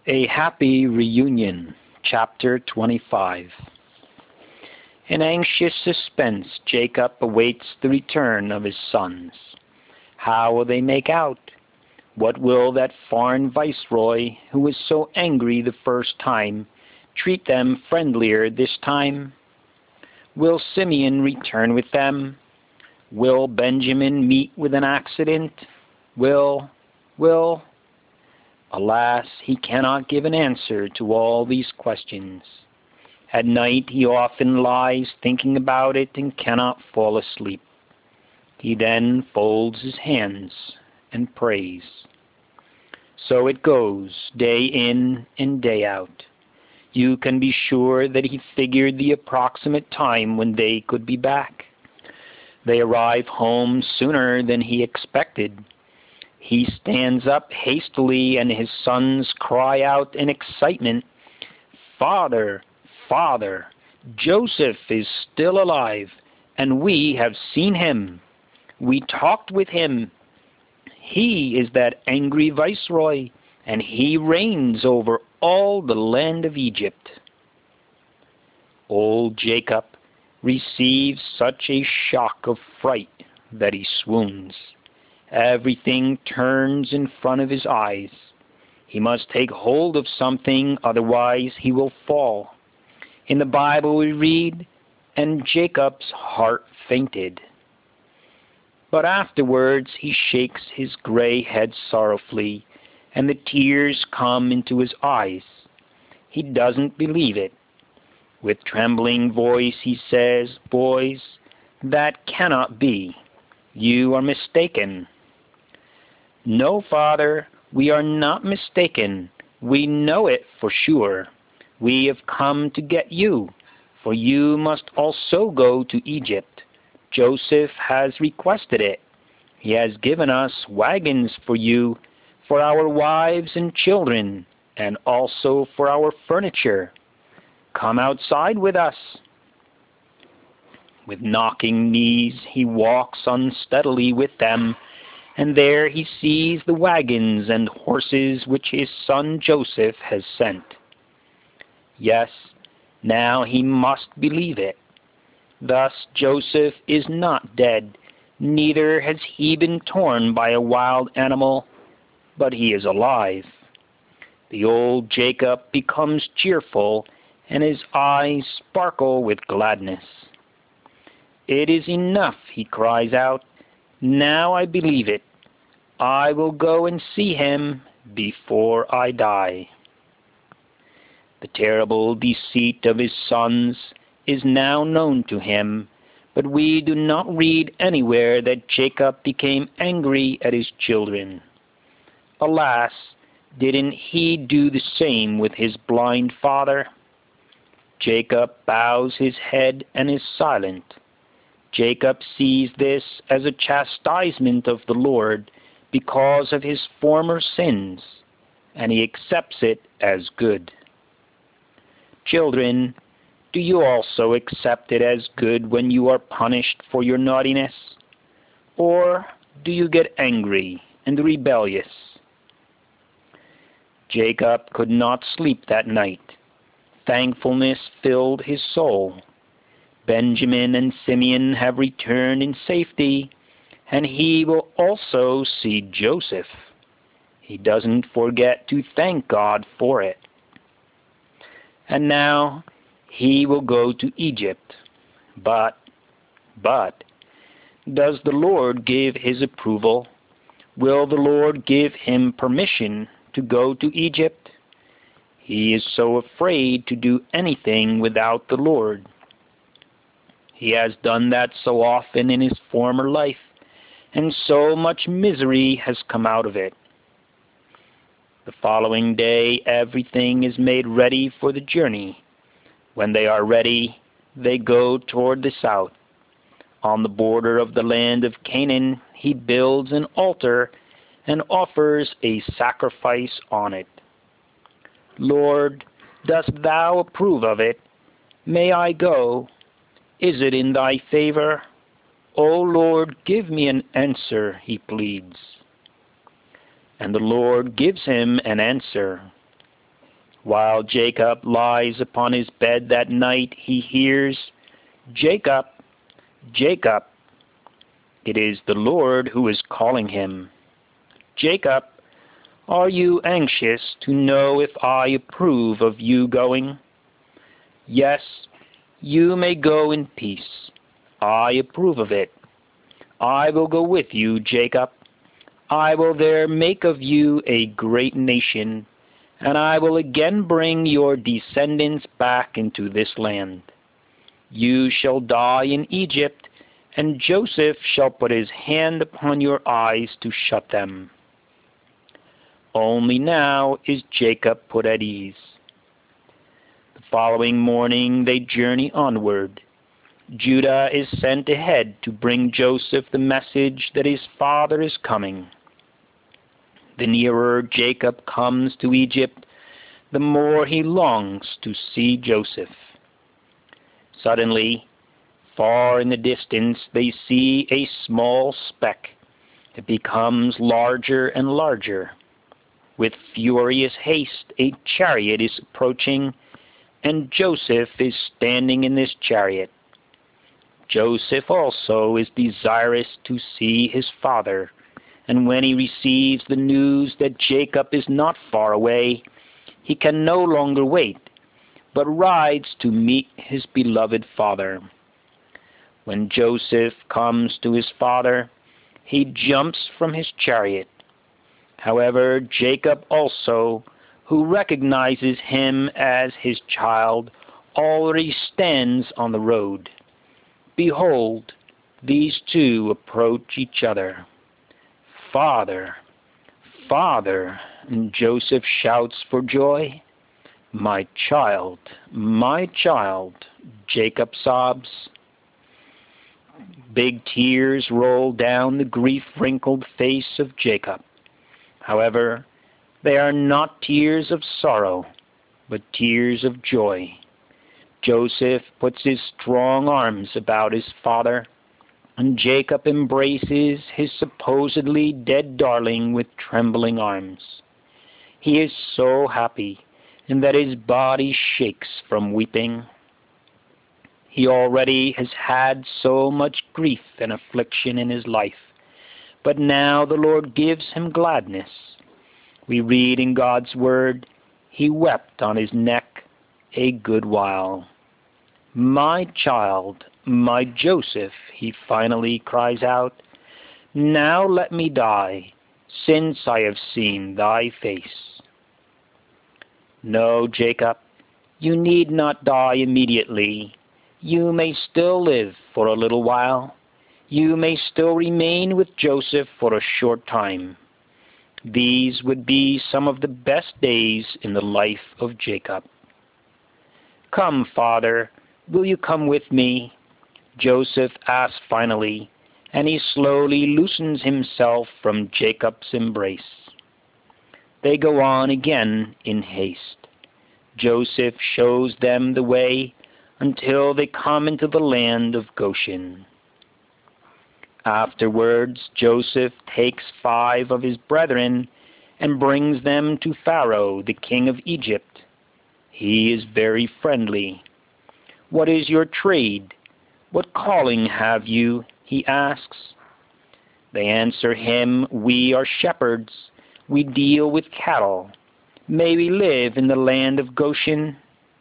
A Happy Reunion, Chapter 25. In anxious suspense, Jacob awaits the return of his sons. How will they make out? What will that foreign viceroy, who was so angry the first time, treat them friendlier this time? Will Simeon return with them? Will Benjamin meet with an accident? Will... Alas, he cannot give an answer to all these questions. At night he often lies thinking about it and cannot fall asleep. He then folds his hands and prays. So it goes, day in and day out. You can be sure that he figured the approximate time when they could be back. They arrive home sooner than he expected. He stands up hastily, and his sons cry out in excitement, "Father, Father, Joseph is still alive, and we have seen him. We talked with him. He is that angry viceroy, and he reigns over all the land of Egypt." Old Jacob receives such a shock of fright that he swoons. Everything turns in front of his eyes. He must take hold of something, otherwise he will fall. In the Bible we read, "And Jacob's heart fainted." But afterwards he shakes his gray head sorrowfully, and the tears come into his eyes. He doesn't believe it. With trembling voice he says, "Boys, that cannot be. You are mistaken." "No, Father, we are not mistaken. We know it for sure. We have come to get you, for you must also go to Egypt. Joseph has requested it. He has given us wagons for you, for our wives and children, and also for our furniture. Come outside with us." With knocking knees he walks unsteadily with them, and there he sees the wagons and horses which his son Joseph has sent. Yes, now he must believe it. Thus Joseph is not dead, neither has he been torn by a wild animal, but he is alive. The old Jacob becomes cheerful, and his eyes sparkle with gladness. "It is enough," he cries out. "Now I believe it. I will go and see him before I die." The terrible deceit of his sons is now known to him, but we do not read anywhere that Jacob became angry at his children. Alas, didn't he do the same with his blind father? Jacob bows his head and is silent. Jacob sees this as a chastisement of the Lord because of his former sins, and he accepts it as good. Children, do you also accept it as good when you are punished for your naughtiness? Or do you get angry and rebellious? Jacob could not sleep that night. Thankfulness filled his soul. Benjamin and Simeon have returned in safety, and he will also see Joseph. He doesn't forget to thank God for it. And now he will go to Egypt. But, does the Lord give his approval? Will the Lord give him permission to go to Egypt? He is so afraid to do anything without the Lord. He has done that so often in his former life, and so much misery has come out of it. The following day everything is made ready for the journey. When they are ready, they go toward the south. On the border of the land of Canaan, he builds an altar and offers a sacrifice on it. "Lord, dost thou approve of it? May I go? Is it in thy favor? O Lord, give me an answer," he pleads. And the Lord gives him an answer. While Jacob lies upon his bed that night, he hears, "Jacob, Jacob." It is the Lord who is calling him. "Jacob, are you anxious to know if I approve of you going? Yes, you may go in peace. I approve of it. I will go with you, Jacob. I will there make of you a great nation, and I will again bring your descendants back into this land. You shall die in Egypt, and Joseph shall put his hand upon your eyes to shut them." Only now is Jacob put at ease. The following morning they journey onward. Judah is sent ahead to bring Joseph the message that his father is coming. The nearer Jacob comes to Egypt, the more he longs to see Joseph. Suddenly, far in the distance, they see a small speck. It becomes larger and larger. With furious haste, a chariot is approaching, and Joseph is standing in this chariot. Joseph also is desirous to see his father, and when he receives the news that Jacob is not far away, he can no longer wait, but rides to meet his beloved father. When Joseph comes to his father, he jumps from his chariot. However, Jacob also, who recognizes him as his child, already stands on the road. Behold, these two approach each other. "Father, Father," and Joseph shouts for joy. My child, Jacob sobs. Big tears roll down the grief-wrinkled face of Jacob. However, they are not tears of sorrow, but tears of joy. Joseph puts his strong arms about his father, and Jacob embraces his supposedly dead darling with trembling arms. He is so happy, and that his body shakes from weeping. He already has had so much grief and affliction in his life, but now the Lord gives him gladness. We read in God's word, "He wept on his neck a good while." "My child, my Joseph," he finally cries out, "now let me die, since I have seen thy face." No, Jacob, you need not die immediately. You may still live for a little while. You may still remain with Joseph for a short time. These would be some of the best days in the life of Jacob. "Come, Father, will you come with me?" Joseph asks finally, and he slowly loosens himself from Jacob's embrace. They go on again in haste. Joseph shows them the way until they come into the land of Goshen. Afterwards, Joseph takes 5 of his brethren and brings them to Pharaoh, the king of Egypt. He is very friendly. "What is your trade? What calling have you?" he asks. They answer him, "We are shepherds. We deal with cattle. May we live in the land of Goshen?"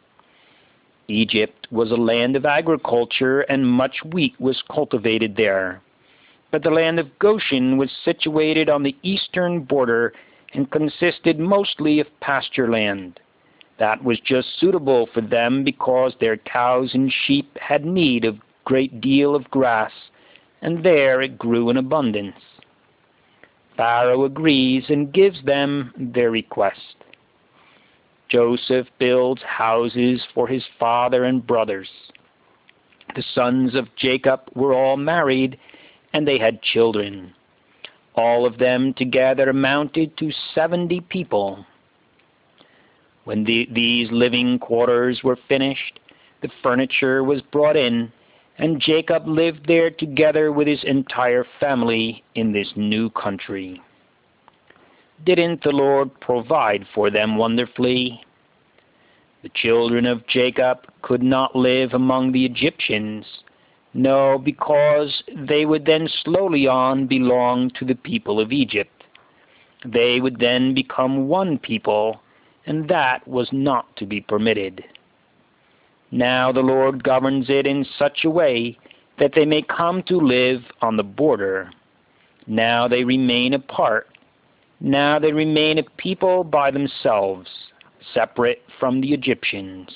Egypt was a land of agriculture, and much wheat was cultivated there. But the land of Goshen was situated on the eastern border and consisted mostly of pasture land. That was just suitable for them because their cows and sheep had need of a great deal of grass, and there it grew in abundance. Pharaoh agrees and gives them their request. Joseph builds houses for his father and brothers. The sons of Jacob were all married, and they had children. All of them together amounted to 70 people. When these living quarters were finished, the furniture was brought in, and Jacob lived there together with his entire family in this new country. Didn't the Lord provide for them wonderfully? The children of Jacob could not live among the Egyptians, no, because they would then slowly on belong to the people of Egypt. They would then become one people, and that was not to be permitted. Now the Lord governs it in such a way that they may come to live on the border. Now they remain apart. Now they remain a people by themselves, separate from the Egyptians.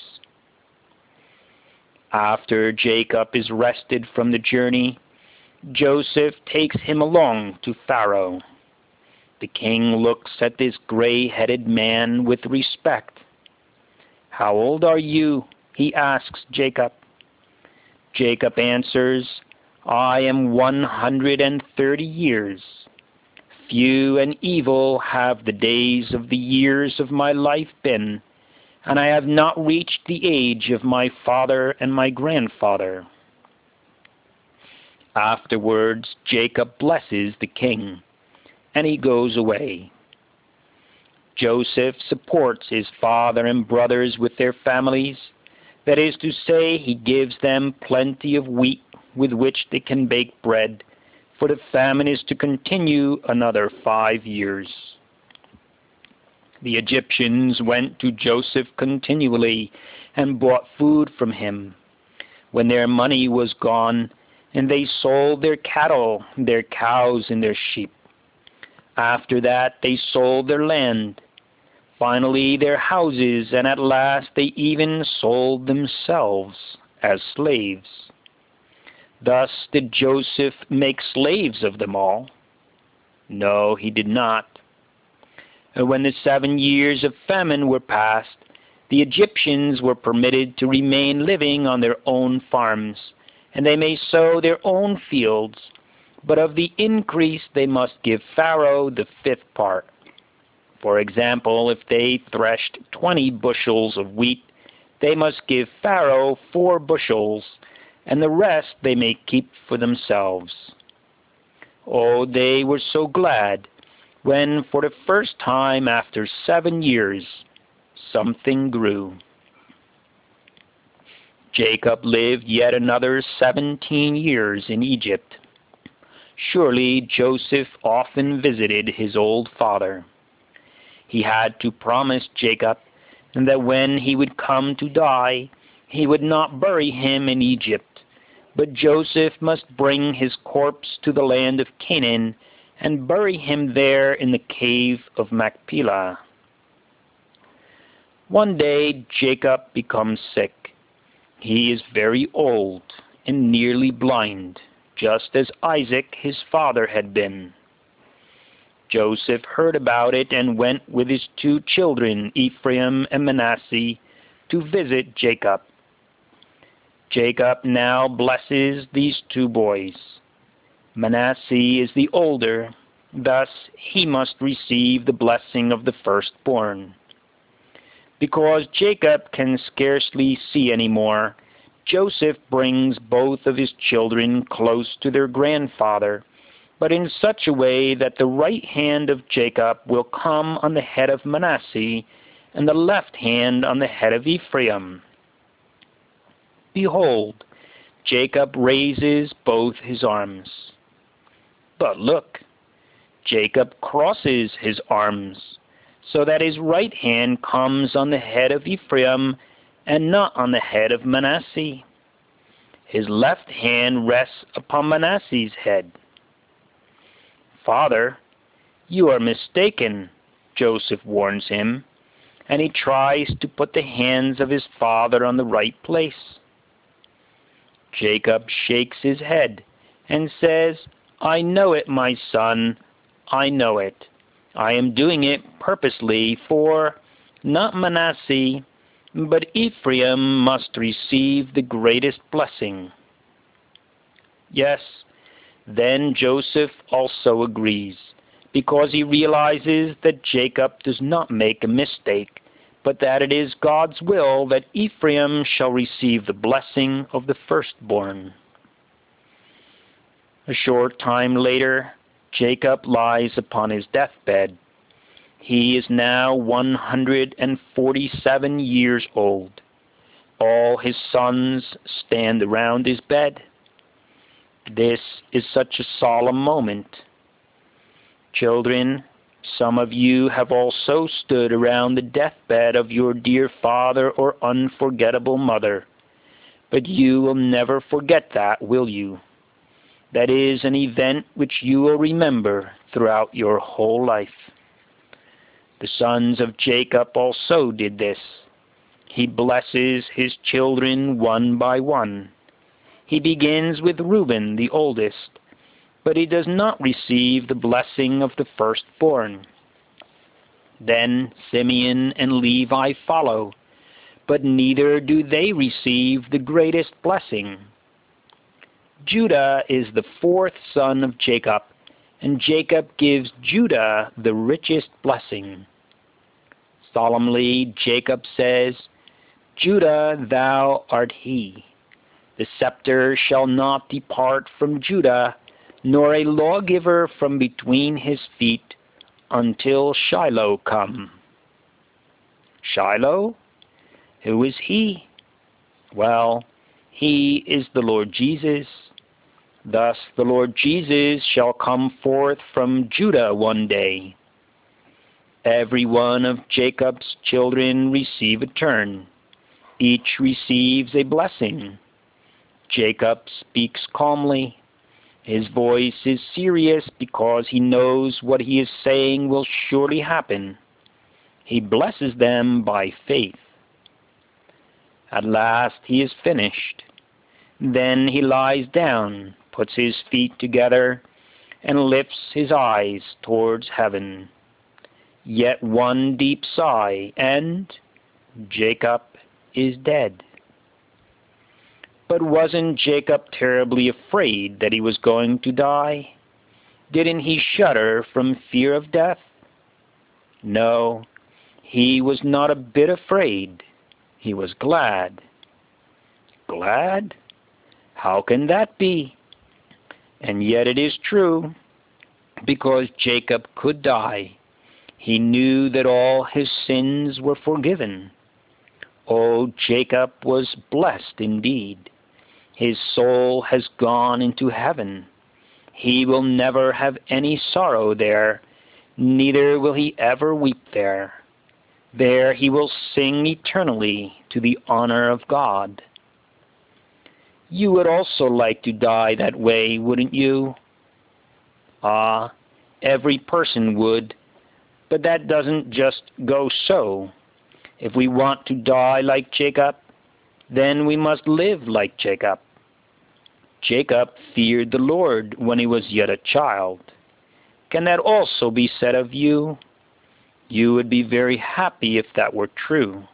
After Jacob is rested from the journey, Joseph takes him along to Pharaoh. The king looks at this gray-headed man with respect. "How old are you?" he asks Jacob. Jacob answers, "I am 130 years. Few and evil have the days of the years of my life been, and I have not reached the age of my father and my grandfather." Afterwards, Jacob blesses the king, and he goes away. Joseph supports his father and brothers with their families. That is to say, he gives them plenty of wheat with which they can bake bread, for the famine is to continue another 5 years. The Egyptians went to Joseph continually and bought food from him. When their money was gone, and they sold their cattle, their cows, and their sheep. After that they sold their land, finally their houses, and at last they even sold themselves as slaves. Thus did Joseph make slaves of them all? No, he did not. And when the 7 years of famine were past, the Egyptians were permitted to remain living on their own farms, and they may sow their own fields, but of the increase they must give Pharaoh the 5th part. For example, if they threshed 20 bushels of wheat, they must give Pharaoh 4 bushels, and the rest they may keep for themselves. Oh, they were so glad when, for the first time after 7 years, something grew. Jacob lived yet another 17 years in Egypt. Surely Joseph often visited his old father. He had to promise Jacob that when he would come to die, he would not bury him in Egypt, but Joseph must bring his corpse to the land of Canaan and bury him there in the cave of Machpelah. One day Jacob becomes sick. He is very old and nearly blind, just as Isaac his father had been. Joseph heard about it and went with his 2 children, Ephraim and Manasseh, to visit Jacob. Jacob now blesses these 2 boys. Manasseh is the older, thus he must receive the blessing of the firstborn. Because Jacob can scarcely see any more, Joseph brings both of his children close to their grandfather, but in such a way that the right hand of Jacob will come on the head of Manasseh, and the left hand on the head of Ephraim. Behold, Jacob raises both his arms. But look, Jacob crosses his arms, so that his right hand comes on the head of Ephraim and not on the head of Manasseh. His left hand rests upon Manasseh's head. "Father, you are mistaken," Joseph warns him, and he tries to put the hands of his father on the right place. Jacob shakes his head and says, "I know it, my son, I know it. I am doing it purposely, for not Manasseh, but Ephraim must receive the greatest blessing." Yes, then Joseph also agrees, because he realizes that Jacob does not make a mistake, but that it is God's will that Ephraim shall receive the blessing of the firstborn. A short time later, Jacob lies upon his deathbed. He is now 147 years old. All his sons stand around his bed. This is such a solemn moment. Children, some of you have also stood around the deathbed of your dear father or unforgettable mother. But you will never forget that, will you? That is an event which you will remember throughout your whole life. The sons of Jacob also did this. He blesses his children one by one. He begins with Reuben, the oldest, but he does not receive the blessing of the firstborn. Then Simeon and Levi follow, but neither do they receive the greatest blessing. Judah is the fourth son of Jacob, and Jacob gives Judah the richest blessing. Solemnly, Jacob says, Judah, thou art he. The scepter shall not depart from Judah, nor a lawgiver from between his feet, until Shiloh come. Shiloh? Who is he? Well, he is the Lord Jesus. Thus the Lord Jesus shall come forth from Judah one day. Every one of Jacob's children receive a turn. Each receives a blessing. Jacob speaks calmly. His voice is serious because he knows what he is saying will surely happen. He blesses them by faith. At last he is finished. Then he lies down, puts his feet together, and lifts his eyes towards heaven. Yet one deep sigh, and Jacob is dead. But wasn't Jacob terribly afraid that he was going to die? Didn't he shudder from fear of death? No, he was not a bit afraid. He was glad. Glad? How can that be? And yet it is true, because Jacob could die. He knew that all his sins were forgiven. Oh, Jacob was blessed indeed. His soul has gone into heaven. He will never have any sorrow there, neither will he ever weep there. There he will sing eternally to the honor of God. You would also like to die that way, wouldn't you? Ah, every person would, but that doesn't just go so. If we want to die like Jacob, then we must live like Jacob. Jacob feared the Lord when he was yet a child. Can that also be said of you? You would be very happy if that were true.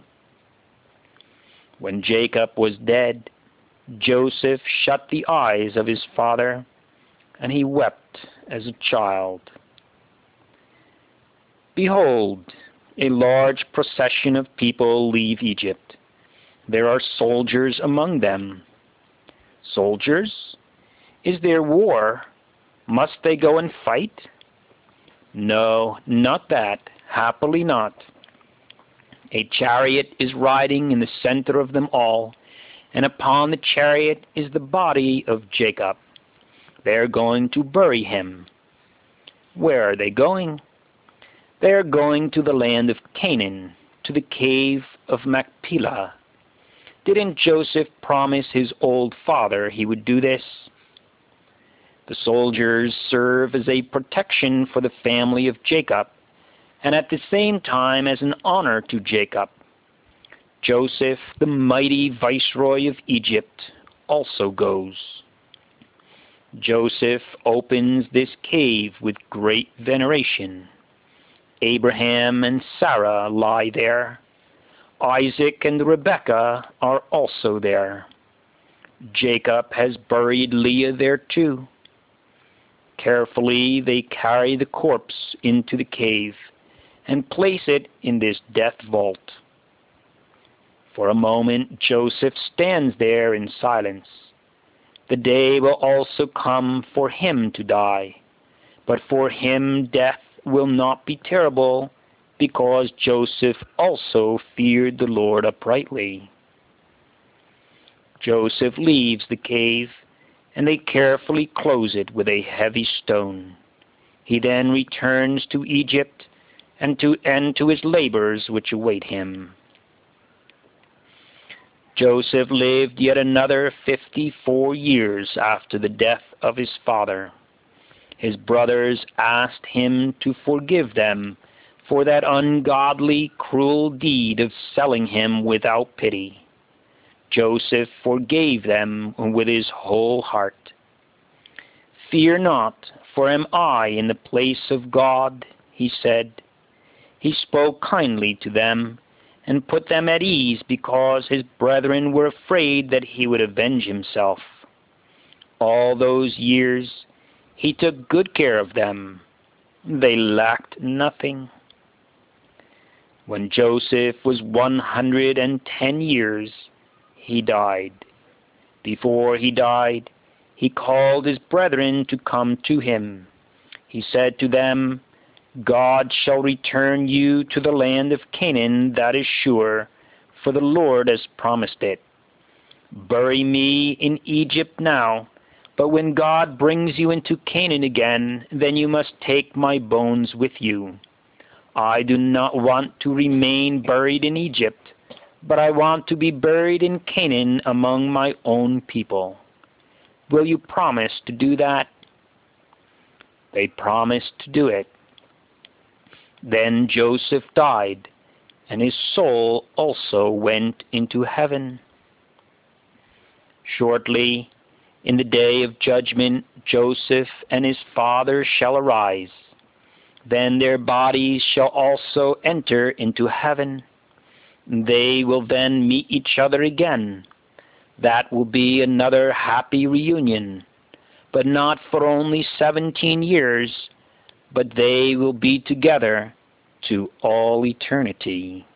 When Jacob was dead, Joseph shut the eyes of his father, and he wept as a child. Behold, a large procession of people leave Egypt. There are soldiers among them. Soldiers? Is there war? Must they go and fight? No, not that. Happily not. A chariot is riding in the center of them all, and upon the chariot is the body of Jacob. They are going to bury him. Where are they going? They are going to the land of Canaan, to the cave of Machpelah. Didn't Joseph promise his old father he would do this? The soldiers serve as a protection for the family of Jacob, and at the same time as an honor to Jacob. Joseph, the mighty viceroy of Egypt, also goes. Joseph opens this cave with great veneration. Abraham and Sarah lie there. Isaac and Rebekah are also there. Jacob has buried Leah there too. Carefully they carry the corpse into the cave and place it in this death vault. For a moment Joseph stands there in silence. The day will also come for him to die, but for him death will not be terrible because Joseph also feared the Lord uprightly. Joseph leaves the cave, and they carefully close it with a heavy stone. He then returns to Egypt and to his labors which await him. Joseph lived yet another 54 years after the death of his father. His brothers asked him to forgive them for that ungodly, cruel deed of selling him without pity. Joseph forgave them with his whole heart. "Fear not, for am I in the place of God?" he said. He spoke kindly to them and put them at ease because his brethren were afraid that he would avenge himself. All those years he took good care of them. They lacked nothing. When Joseph was 110 years, he died. Before he died, he called his brethren to come to him. He said to them, "God shall return you to the land of Canaan, that is sure, for the Lord has promised it. Bury me in Egypt now, but when God brings you into Canaan again, then you must take my bones with you. I do not want to remain buried in Egypt, but I want to be buried in Canaan among my own people. Will you promise to do that?" They promised to do it. Then Joseph died, and his soul also went into heaven. Shortly, in the day of judgment, Joseph and his father shall arise. Then their bodies shall also enter into heaven. They will then meet each other again. That will be another happy reunion, but not for only 17 years, but they will be together to all eternity.